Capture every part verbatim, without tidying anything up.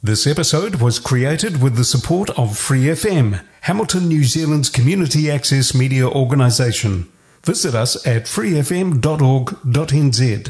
This episode was created with the support of Free F M, Hamilton, New Zealand's community access media organisation. Visit us at free f m dot org dot n z.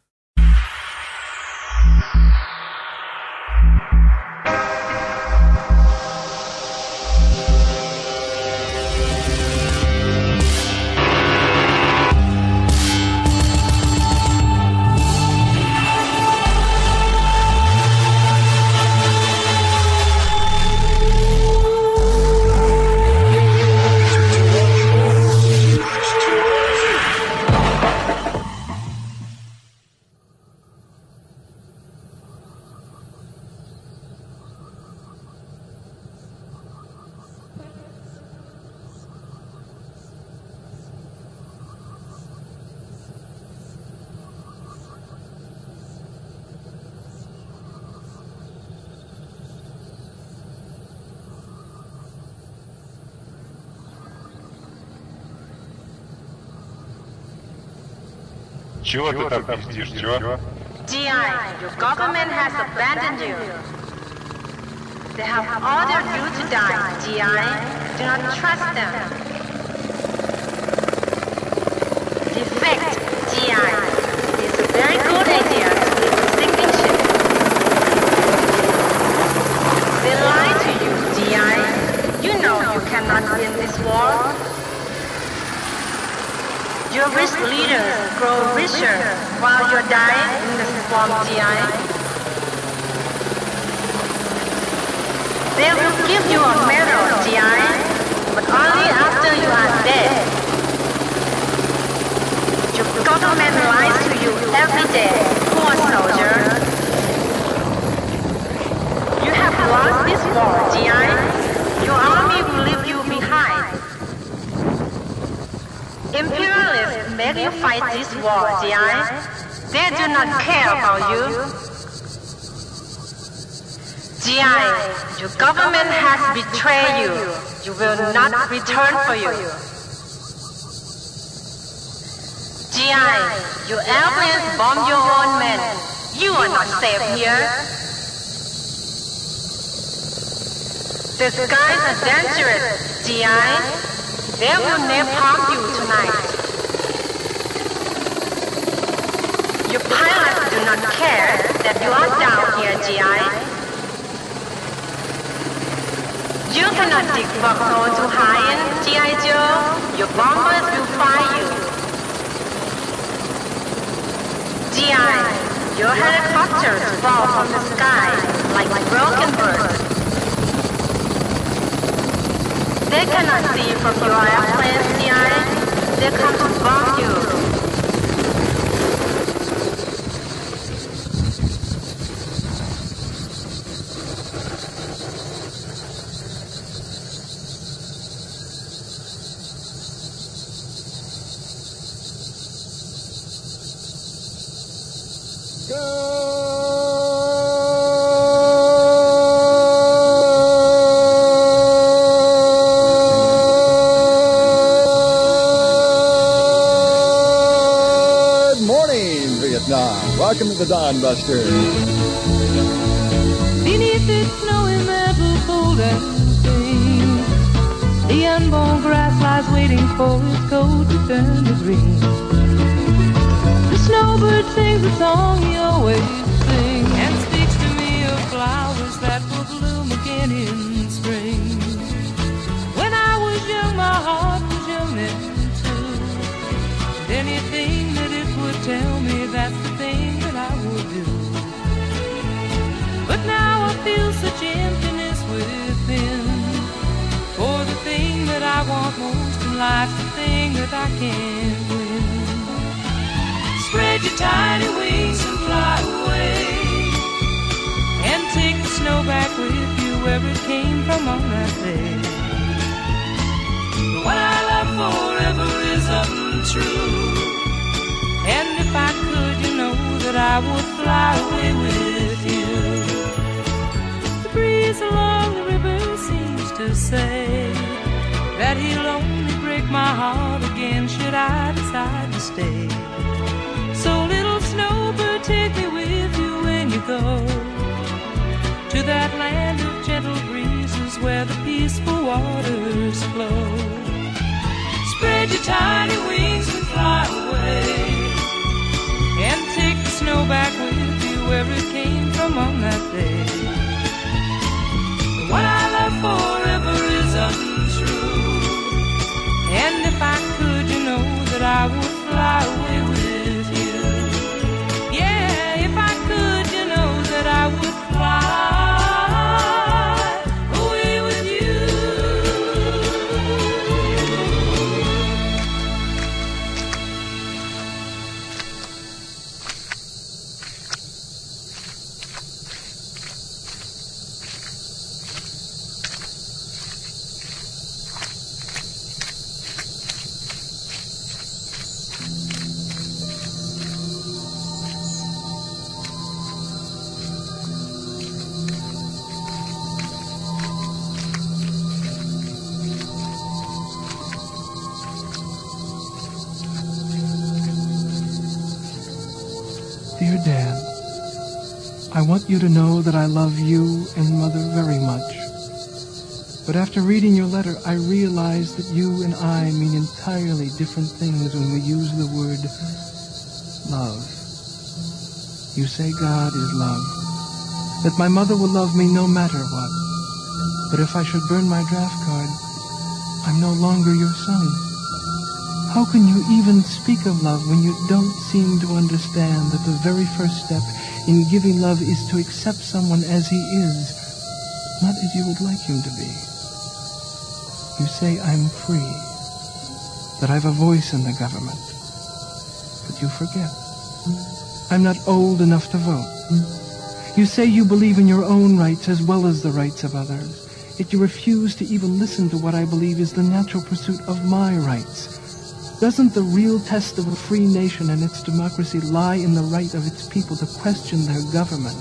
Чего ты там пиздишь, чего? G I, your government has abandoned you. They have ordered you to die, G I. Do not trust them. Defect, G I. It's a very good idea to leave a sinking ship. They lie to you, G I. You know you cannot win this war. Your rich leaders grow richer while you're dying in the swamp, G I. They will give you a medal, G I, but only after you are dead. Your government lies to you every day, poor soldier. You have lost this war, G I. Your army will leave you behind. Imperialists make you fight this war, G I. They do not care about you. G I, your government has betrayed you. You will not return for you. G I, your airplanes bomb your own men. You are not safe here. The skies are dangerous, G I. They will napalm you tonight. Your pilots do not care that you are down here, G I. You cannot dig foxhole too high in, G I Joe. Your bombers will fire you. G I, your helicopters fall from the sky like broken birds. They cannot see from your airplanes, G I. They come to bomb you. Welcome to the Dawn Buster. Beneath its snowy mantle cold and green, the unborn grass lies waiting for its coat to turn to green. The snowbird sings a song he always sings and speaks to me of flowers that will bloom again in spring. When I was young, my heart was young then too. And anything that it would tell me, that's the thing that I would do. But now I feel such emptiness within, for the thing that I want most in life, the thing that I can't win. Spread your tiny wings and fly away, and take the snow back with you where it came from on that day. But what I love forever is untrue, and if I could, you know that I would fly away with you. The breeze along the river seems to say that he'll only break my heart again should I decide to stay. So little snowbird, take me with you when you go to that land of gentle breezes where the peaceful waters flow. Spread your tiny wings and fly away, and take the snow back with you where it came from on that day. The one I love forever is untrue, and if I could, you know that I would fly away with you. Yeah, if I could, you know that I would fly away with you. Dear Dad, I want you to know that I love you and Mother very much. But after reading your letter, I realize that you and I mean entirely different things when we use the word love. You say God is love, that my mother will love me no matter what. But if I should burn my draft card, I'm no longer your son. How can you even speak of love when you don't seem to understand that the very first step in giving love is to accept someone as he is, not as you would like him to be? You say I'm free, that I've a voice in the government. But you forget. I'm not old enough to vote. You say you believe in your own rights as well as the rights of others, yet you refuse to even listen to what I believe is the natural pursuit of my rights. Doesn't the real test of a free nation and its democracy lie in the right of its people to question their government?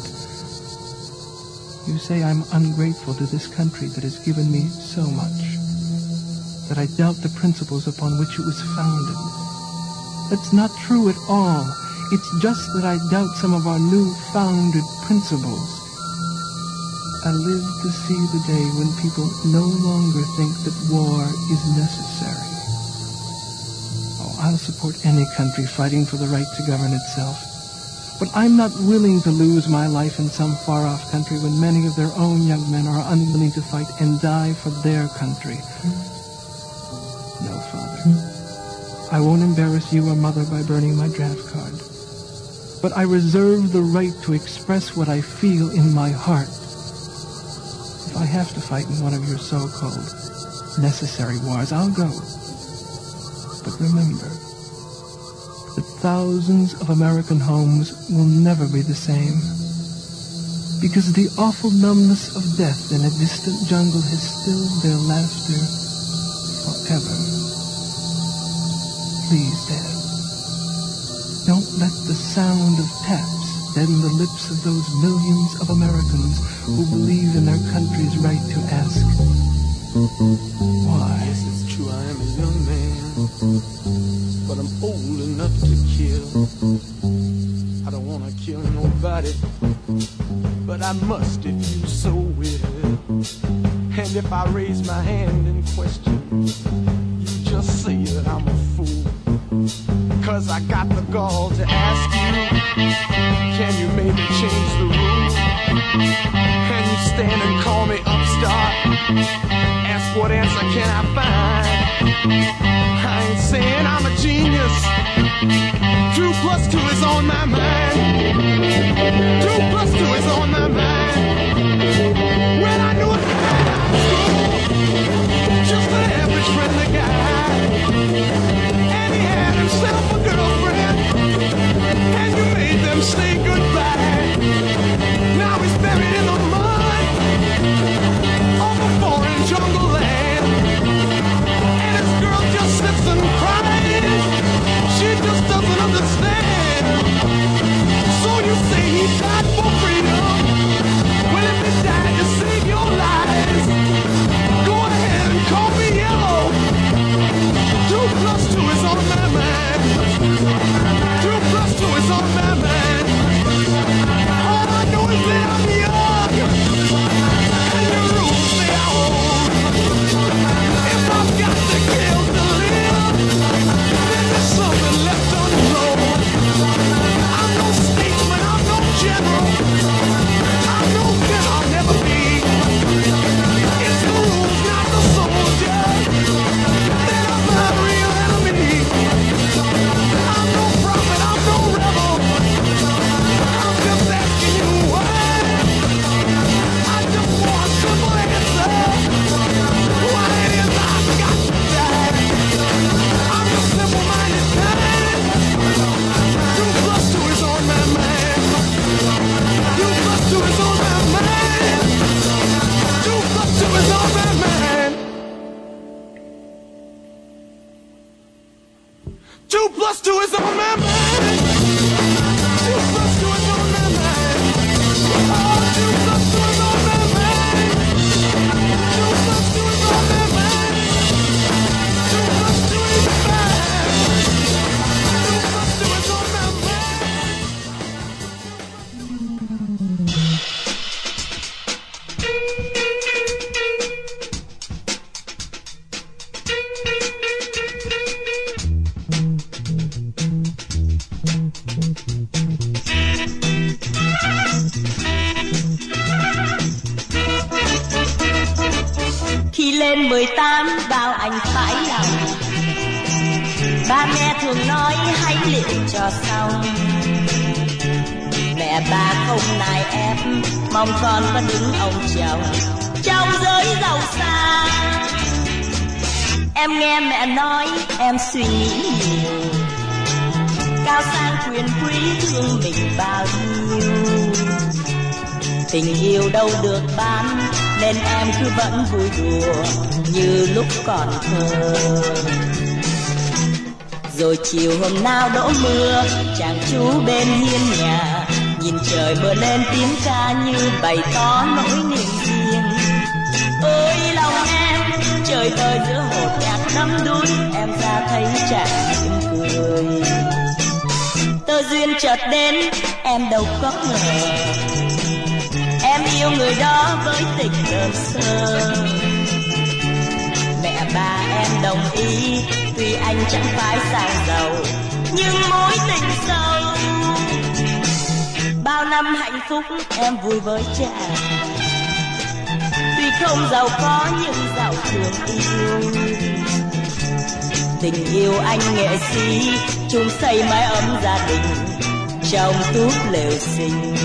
You say I'm ungrateful to this country that has given me so much, that I doubt the principles upon which it was founded. That's not true at all. It's just that I doubt some of our new founded principles. I live to see the day when people no longer think that war is necessary. I'll support any country fighting for the right to govern itself. But I'm not willing to lose my life in some far-off country when many of their own young men are unwilling to fight and die for their country. No, Father. I won't embarrass you or Mother by burning my draft card. But I reserve the right to express what I feel in my heart. If I have to fight in one of your so-called necessary wars, I'll go. But remember that thousands of American homes will never be the same, because the awful numbness of death in a distant jungle has stilled their laughter forever. Please, Dad, don't let the sound of taps deaden the lips of those millions of Americans who believe in their country's right to ask, why? Yes, it's true, I am a young man, but I'm old enough to kill. I don't want to kill nobody, but I must if you so will. And if I raise my hand in question, you just say that I'm a fool. Cause I got the gall to ask you, can you maybe change the rules? Can you stand and call me upstart? Ask what answer can I find? I ain't saying I'm a genius. Two plus two is on my mind. Two plus two is on my mind. When I knew it, just an average friendly guy, and he had himself a girlfriend, and you made them say goodbye. Now he's buried in the mud of a foreign jungle land, and his girl just lên mười tám bao anh phải lòng. Ba mẹ thường nói hãy liệu cho xong. Mẹ bà không nài ép, mong con có đứng ông chồng trong giới giàu sang. Em nghe mẹ nói em suy nghĩ nhiều, cao sang quyền quý thương mình bao nhiêu. Tình yêu đâu được bán, nên em cứ vẫn vui đùa như lúc còn thơ. Rồi chiều hôm nào đổ mưa, chàng chú bên hiên nhà nhìn trời mưa lên tiếng ca như bày tỏ nỗi niềm riêng. Ôi lòng em trời vời giữa hồ nhạc đắm đuối, em ra thấy chàng mỉm cười. Tơ duyên chợt đến em đâu có ngờ, em yêu người đó với tình đơn sơ. Mẹ ba em đồng ý, tuy anh chẳng phải sang giàu, nhưng mối tình sâu. Bao năm hạnh phúc em vui với chàng, tuy không giàu có nhưng giàu thương yêu. Tình yêu anh nghệ sĩ, chung xây mái ấm gia đình trong túp lều xinh.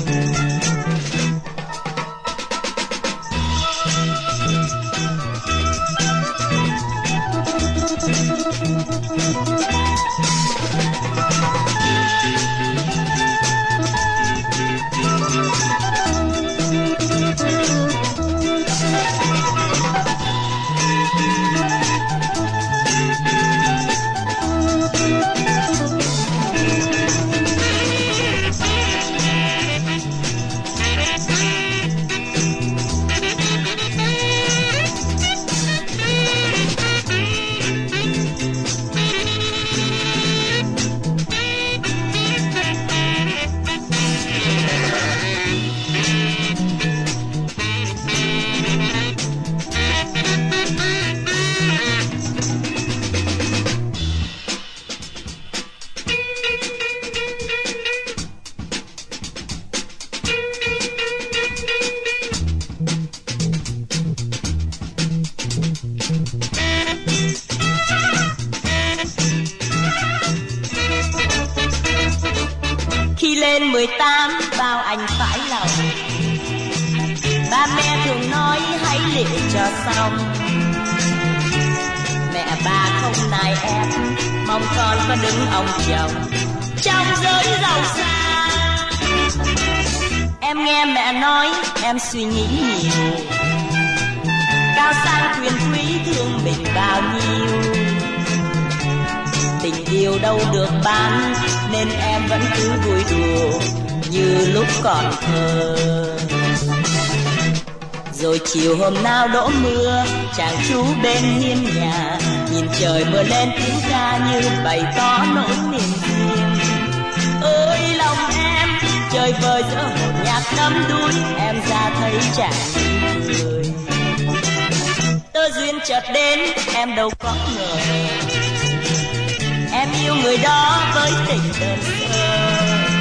mười tám bao anh phải lòng. Ba mẹ thường nói hãy liệu cho xong. Mẹ ba không nài ép, mong con có đứng ông chồng trong giới giàu sang. Em nghe mẹ nói em suy nghĩ nhiều, cao sang quyền quý thương mình bao nhiêu. Tình yêu đâu được bán, nên em vẫn cứ vui đùa như lúc còn thơ. Rồi chiều hôm nào đổ mưa, chàng chú bên hiên nhà nhìn trời mưa lên tiếng ca như bày tỏ nỗi niềm riêng. Ơi lòng em trời vời giữa một nhạc đắm đuối, em ra thấy chàng cười. Tơ duyên chợt đến em đâu có ngờ, em yêu người đó với tình đơn sơ.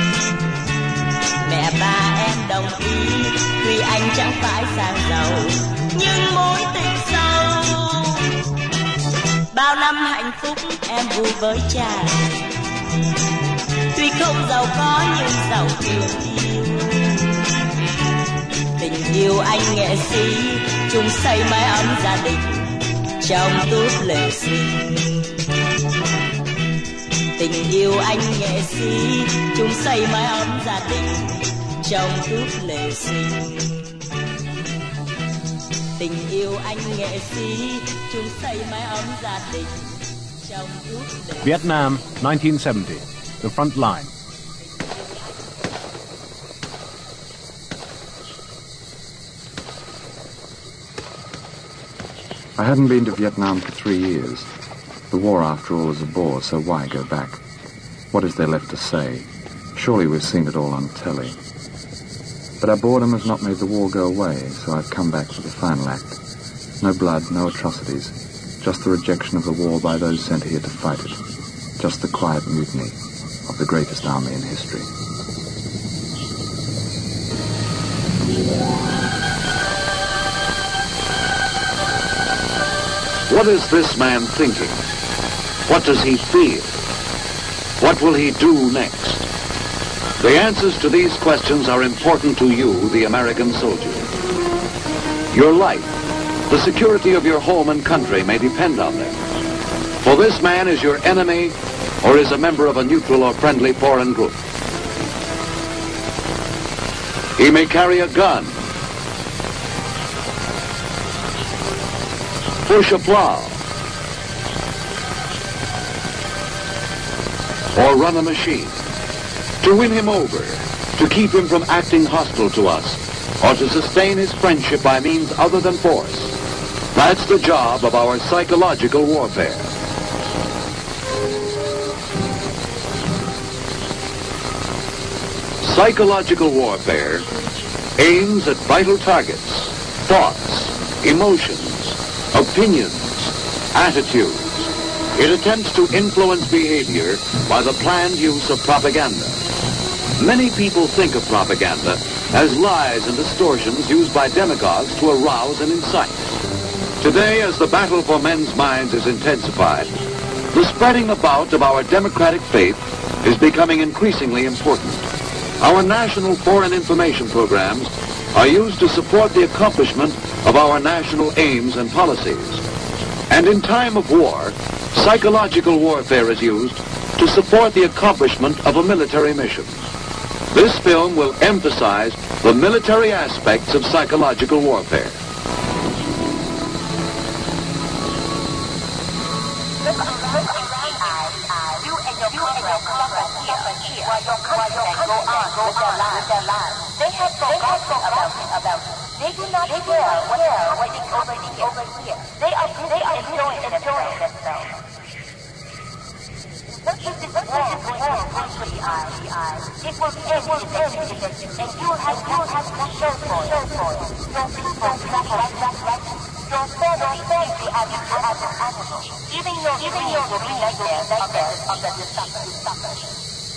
Mẹ ba em đồng ý, tuy anh chẳng phải sang giàu, nhưng mối tình sâu. Bao năm hạnh phúc em vui với chàng, tuy không giàu có nhưng giàu thương yêu. Tình yêu anh nghệ sĩ, chung xây mái ấm gia đình trong túp lều xinh. Tình yêu anh nghệ sĩ, chung xây mái ấm gia đình trong túp lều xinh. Tình yêu anh nghệ sĩ, chung xây mái ấm gia đình trong túp lều. Vietnam, nineteen seventy, the front line. I hadn't been to Vietnam for three years. The war, after all, is a bore, so why go back? What is there left to say? Surely we've seen it all on telly. But our boredom has not made the war go away, so I've come back for the final act. No blood, no atrocities, just the rejection of the war by those sent here to fight it. Just the quiet mutiny of the greatest army in history. What is this man thinking? What does he feel? What will he do next? The answers to these questions are important to you, the American soldier. Your life, the security of your home and country may depend on them. For this man is your enemy or is a member of a neutral or friendly foreign group. He may carry a gun, push a plow, or run a machine. To win him over, to keep him from acting hostile to us, or to sustain his friendship by means other than force. That's the job of our psychological warfare. Psychological warfare aims at vital targets, thoughts, emotions, opinions, attitudes. It attempts to influence behavior by the planned use of propaganda. Many people think of propaganda as lies and distortions used by demagogues to arouse and incite. Today, as the battle for men's minds is intensified, the spreading about of our democratic faith is becoming increasingly important. Our national foreign information programs are used to support the accomplishment of our national aims and policies. And in time of war, psychological warfare is used to support the accomplishment of a military mission. This film will emphasize the military aspects of psychological warfare. They have forgotten about it. They do not care what is happening over here. They are they are enjoying themselves. What is this war going to be? It will end eventually, and you have you have to show for it. Your people, your family, you as an animal. Even your even your will be like there, like there, on the discovery.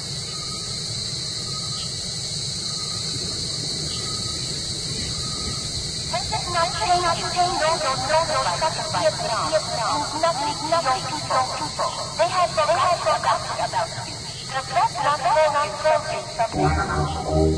Not change, not change, no, no, no, no, Vietnam. Nothing, nothing control people. They have forgotten about you. Let's not learn our progress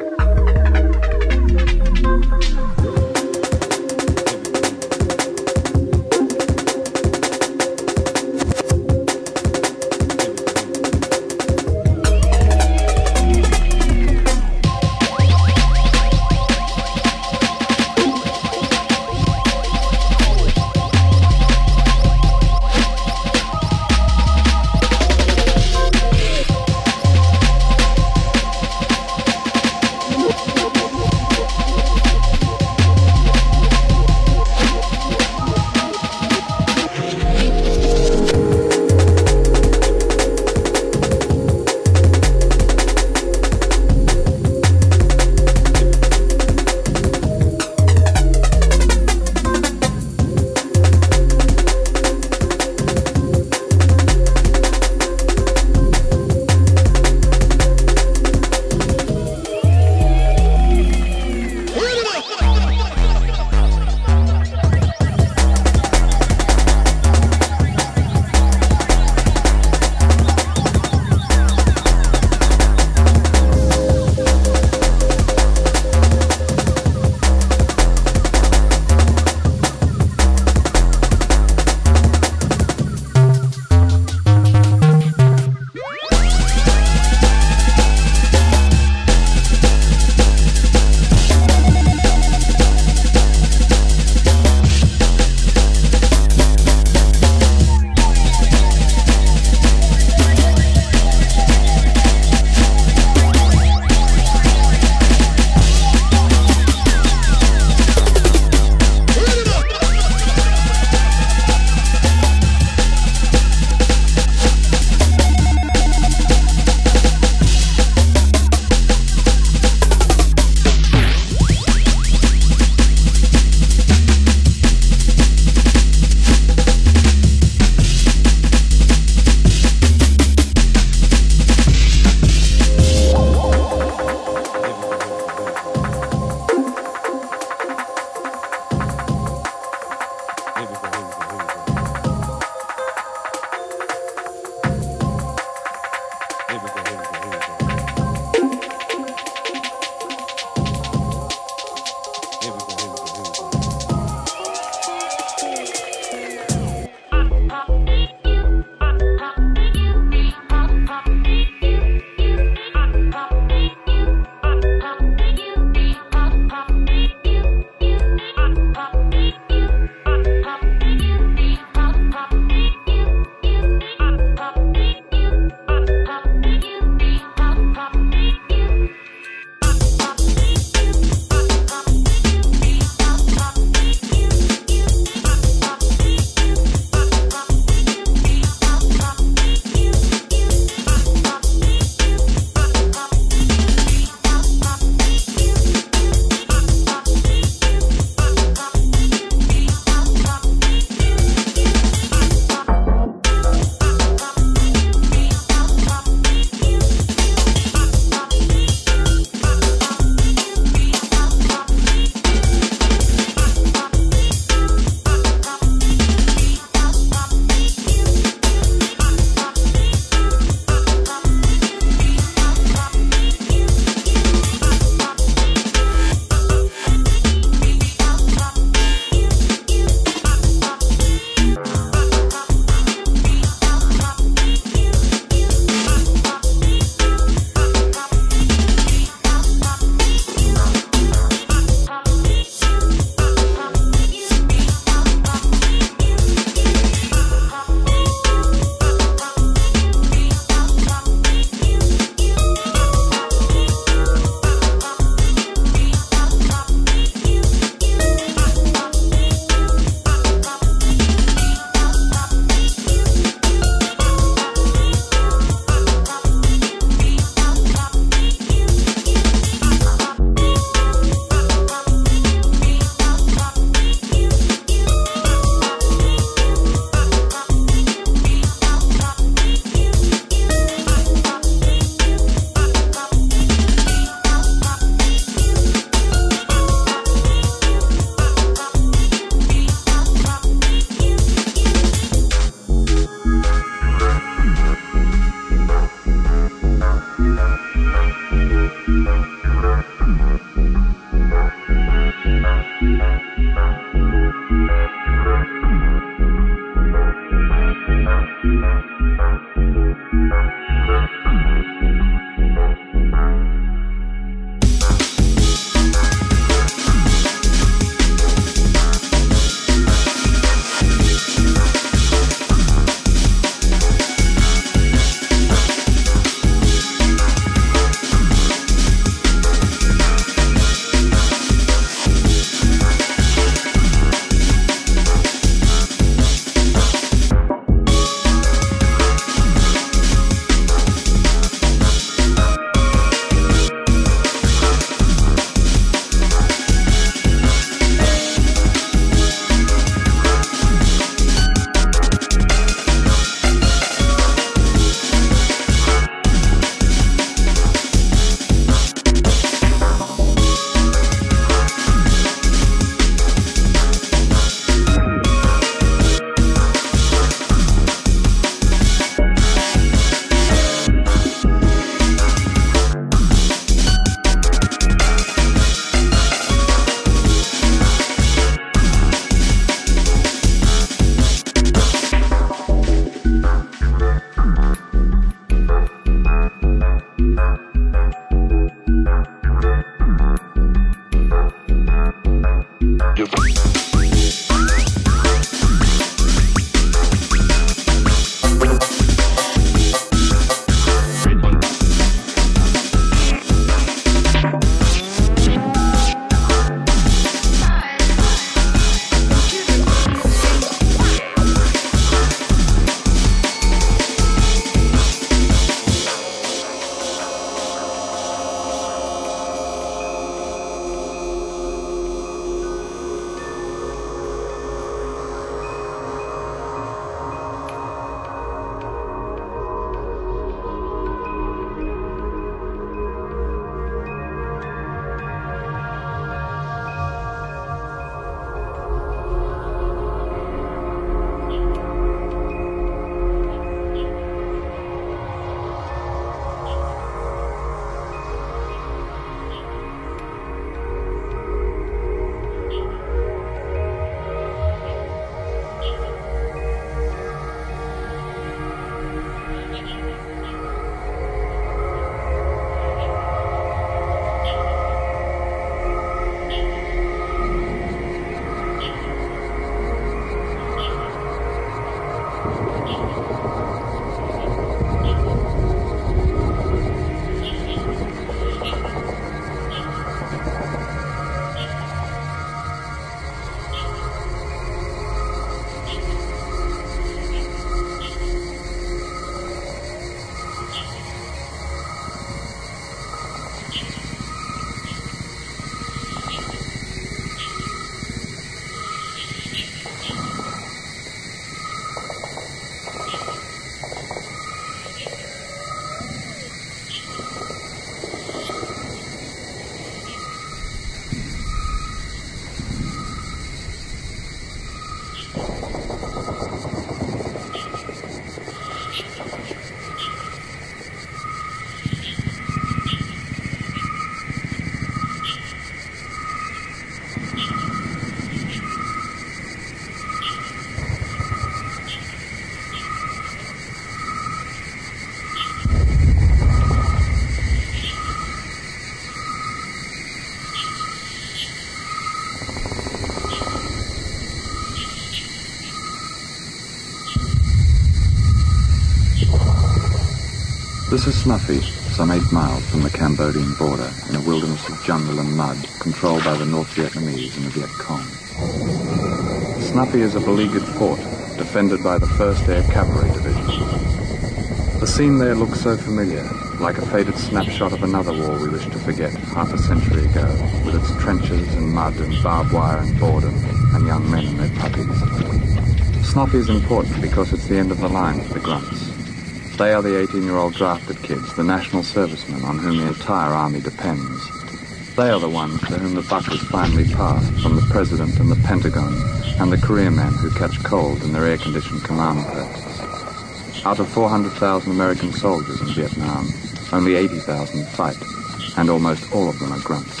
This is Snuffy, some eight miles from the Cambodian border, in a wilderness of jungle and mud, controlled by the North Vietnamese and the Viet Cong. Snuffy is a beleaguered fort, defended by the first Air Cavalry Division. The scene there looks so familiar, like a faded snapshot of another war we wish to forget half a century ago, with its trenches and mud and barbed wire and boredom, and young men and their puppies. Snuffy is important because it's the end of the line for the grunts. They are the eighteen-year-old drafted kids, the national servicemen on whom the entire army depends. They are the ones to whom the buck is finally passed from the President and the Pentagon and the career men who catch cold in their air-conditioned command posts. Out of four hundred thousand American soldiers in Vietnam, only eighty thousand fight, and almost all of them are grunts.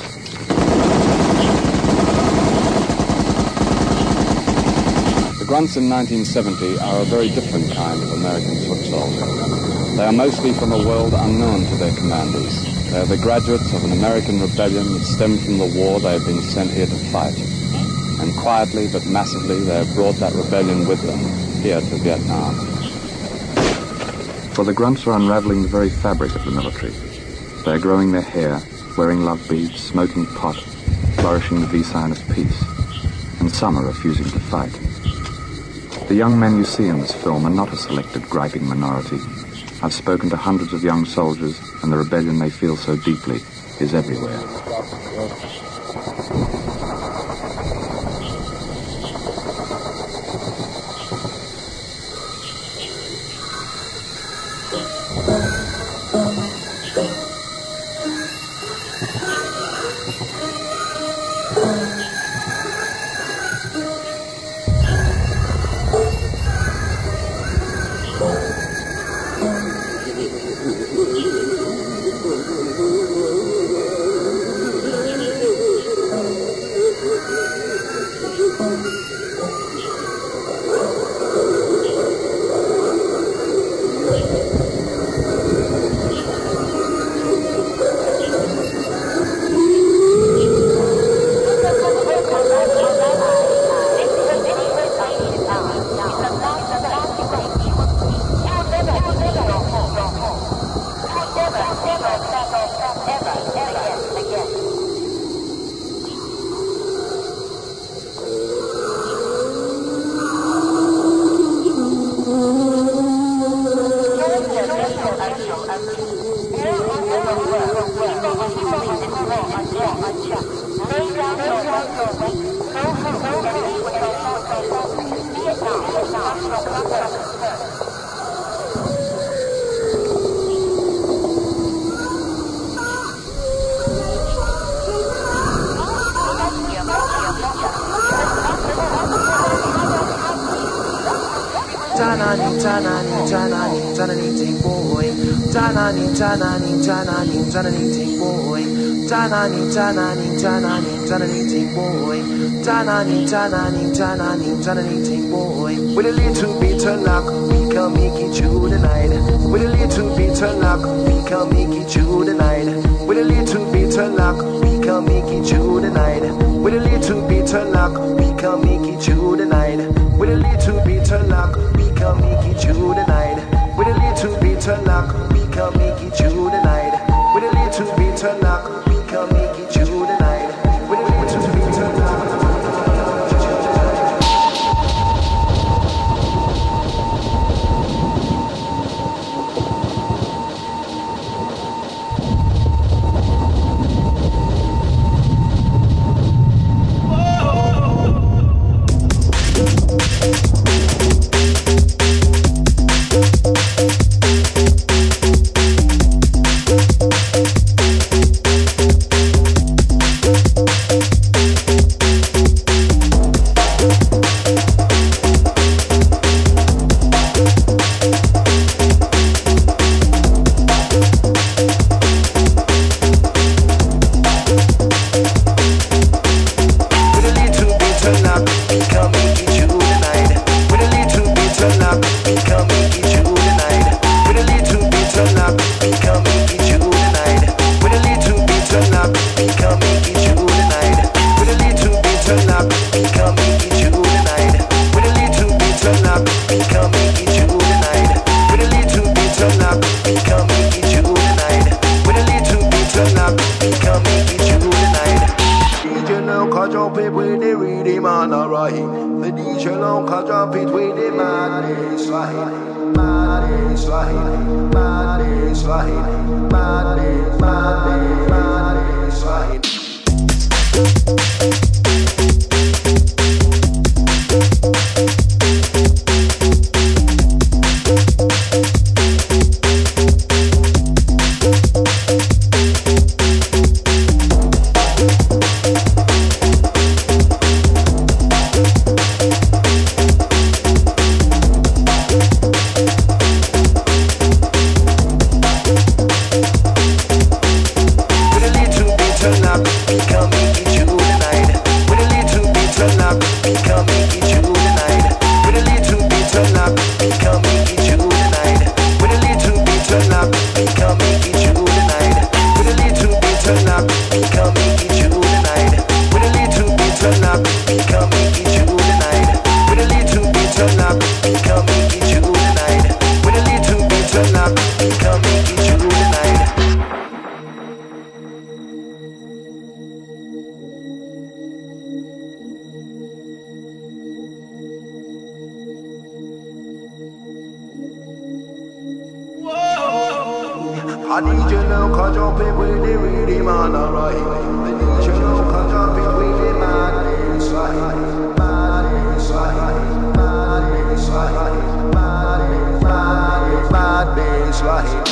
The grunts in nineteen seventy are a very different kind of American foot soldier. They are mostly from a world unknown to their commanders. They are the graduates of an American rebellion that stemmed from the war they have been sent here to fight. And quietly but massively they have brought that rebellion with them here to Vietnam. For the grunts are unraveling the very fabric of the military. They are growing their hair, wearing love beads, smoking pot, flourishing the V-sign of peace. And some are refusing to fight. The young men you see in this film are not a selected, griping minority. I've spoken to hundreds of young soldiers, and the rebellion they feel so deeply is everywhere. Janani, Janani, Janani, Janani, ting boy. Janani, Janani, Janani, Janani, ting boy. Janani, Janani, Janani, Janani, ting boy. Janani, Janani, Janani, Janani, ting boy. With a little bit of luck, we can make it through the night. With a little bit of luck, we can make it through the night. With a little bit of luck, we can make it through the night. With a little bit of luck, we can make it through the night. With a little bit of luck, we can make it through the night. With a little bit of luck, we can make it through the night. With a little bit of luck, we can make it through the night. With a little bit of luck. no control between the madness, Swahili, madness, Swahili, madness, Swahili, madness, madness, madness, Swahili. I need you now, cause you're between the really man, alright. I need you now, cause you're between the madness, Swahili, madness, Swahili, madness, Swahili, madness, madness, madness, Swahili.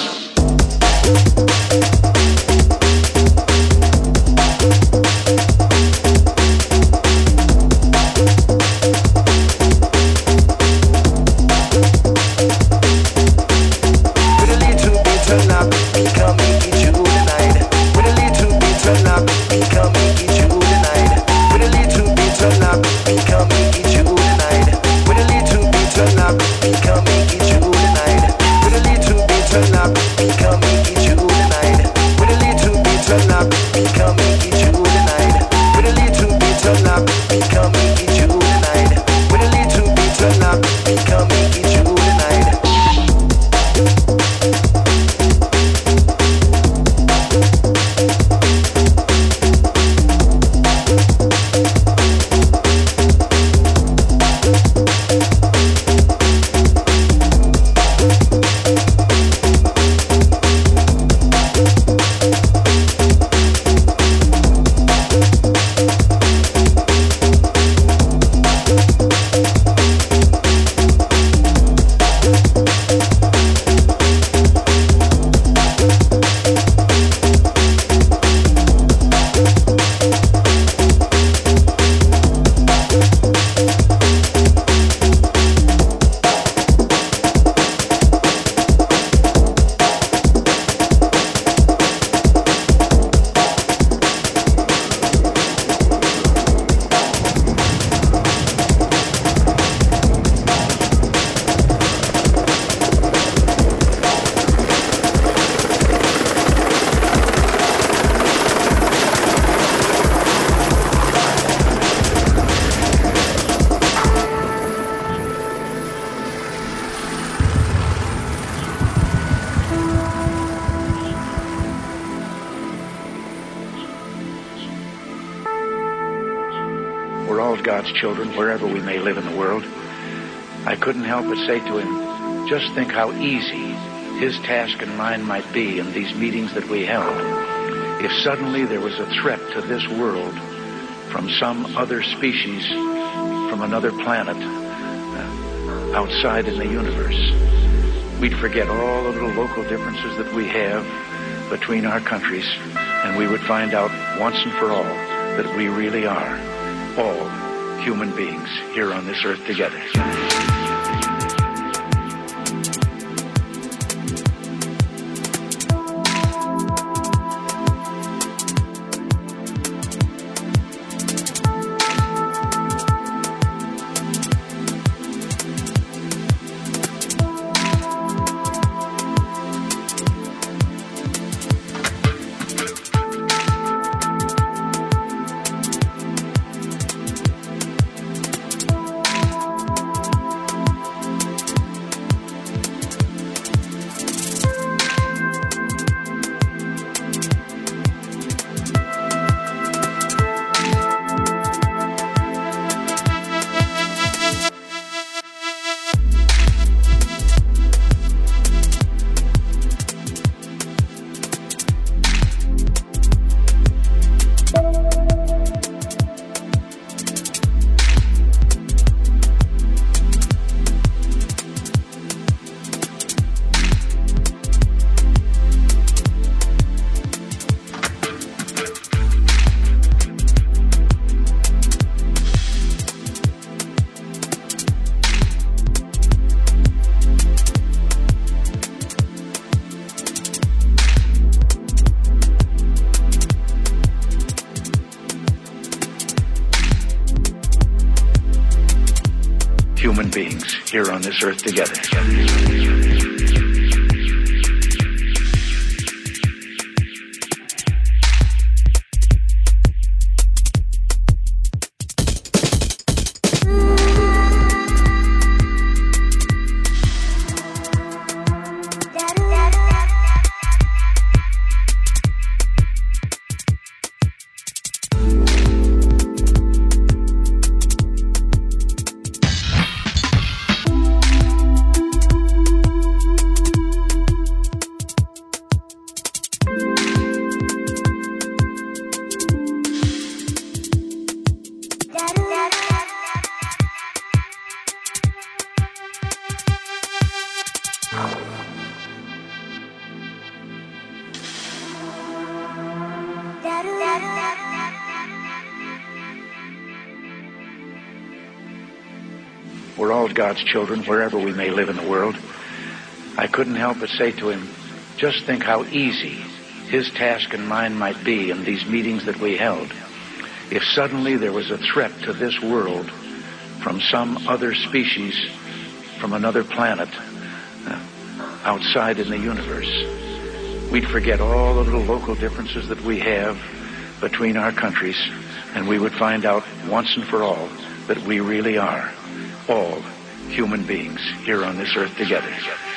God's children, wherever we may live in the world. I couldn't help but say to him, just think how easy his task and mine might be in these meetings that we held if suddenly there was a threat to this world from some other species, from another planet, uh, outside in the universe. We'd forget all the little local differences that we have between our countries, and we would find out once and for all that we really are all human beings here on this earth together. human beings here on this earth together. We're all God's children, wherever we may live in the world. I couldn't help but say to him, just think how easy his task and mine might be in these meetings that we held if suddenly there was a threat to this world from some other species, from another planet, uh, outside in the universe. We'd forget all the little local differences that we have between our countries, and we would find out once and for all that we really are all human beings here on this earth together.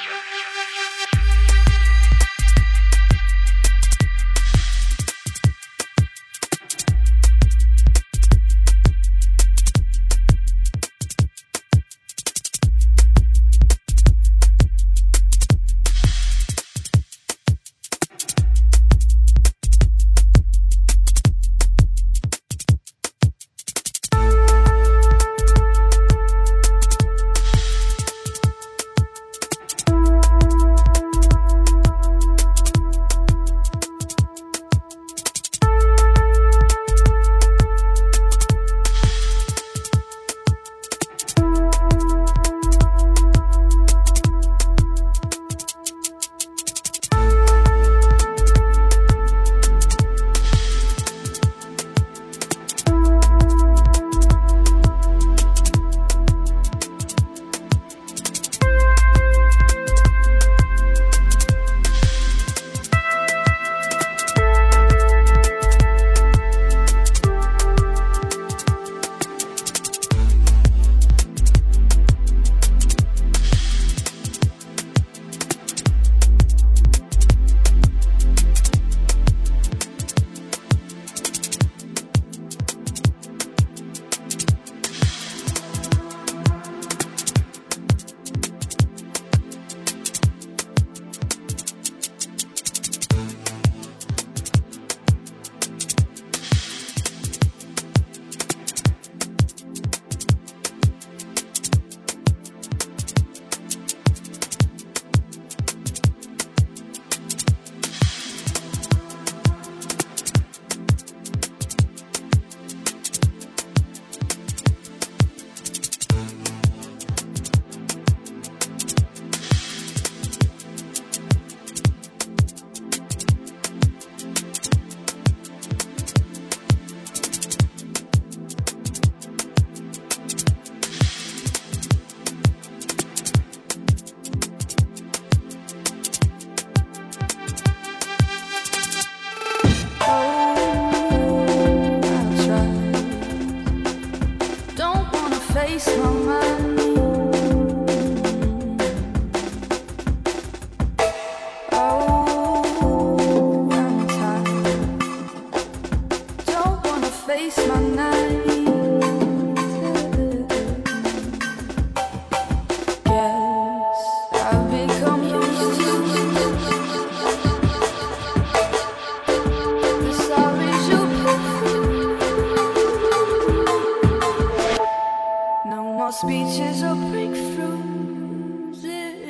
Speeches or breakthroughs,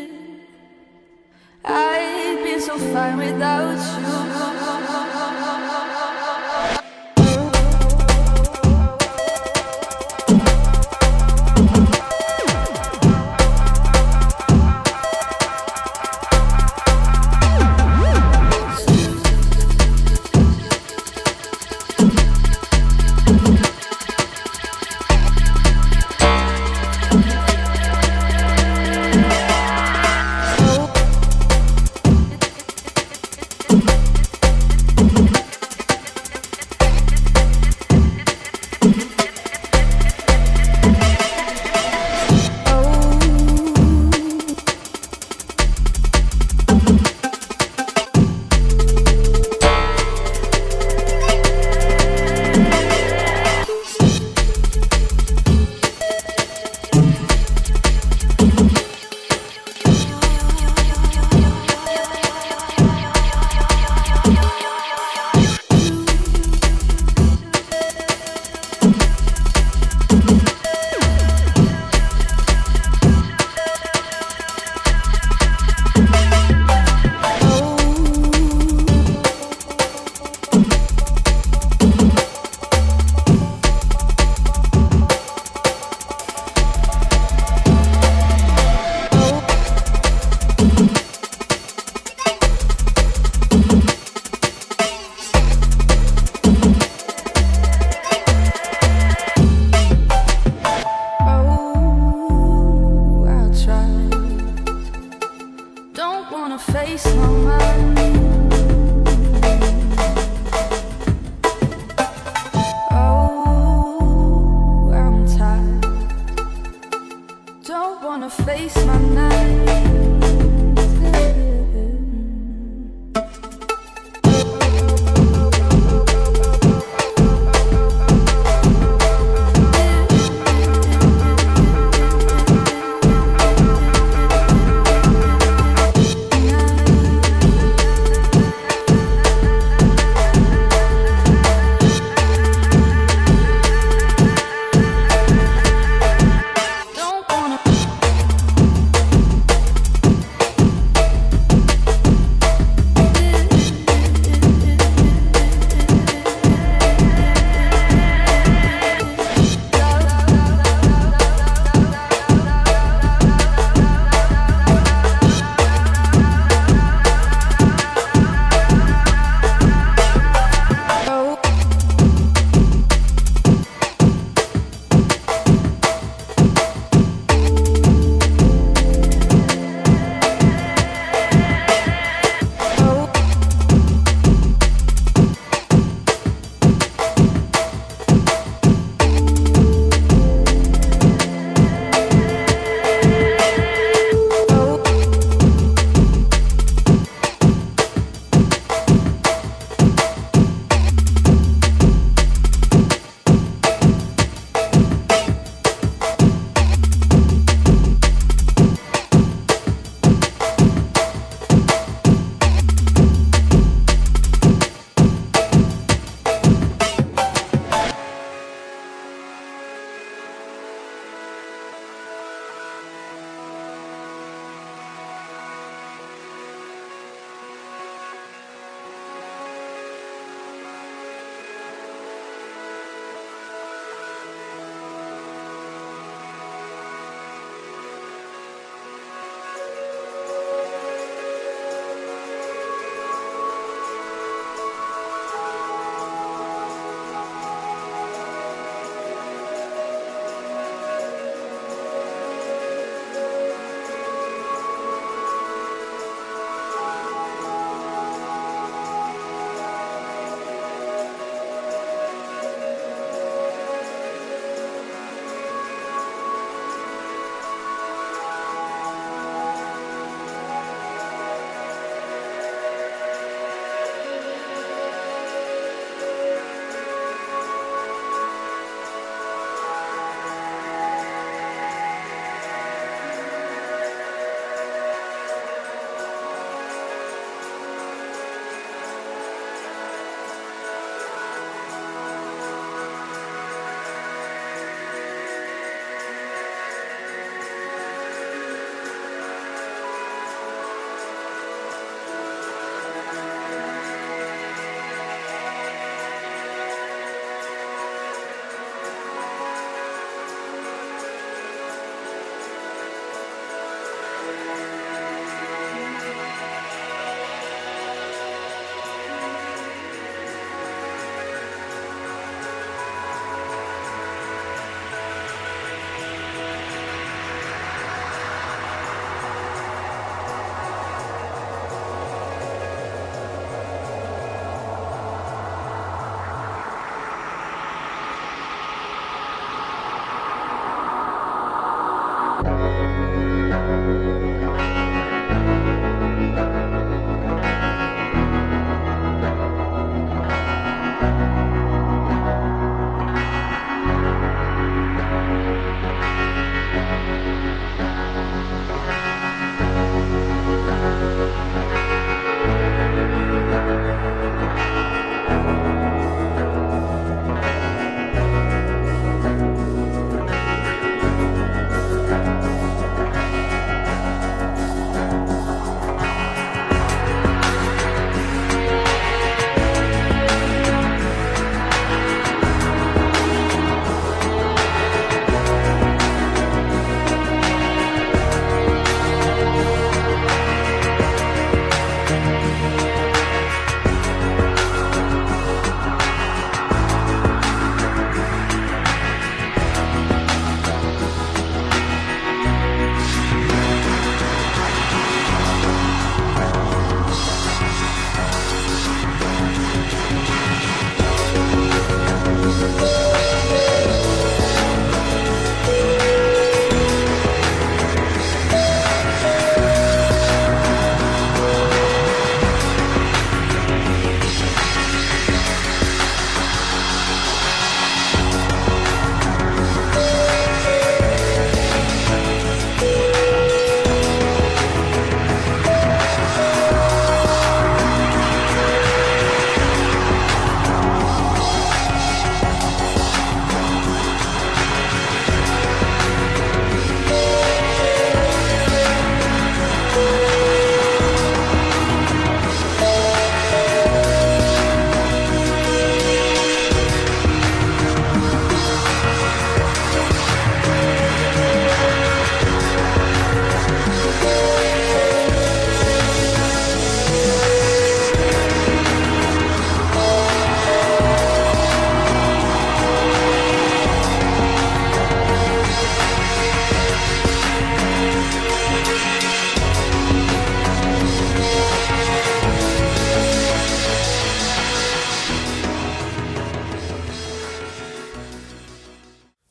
I'd been so fine without you.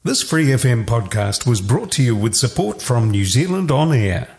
This Free F M podcast was brought to you with support from New Zealand On Air.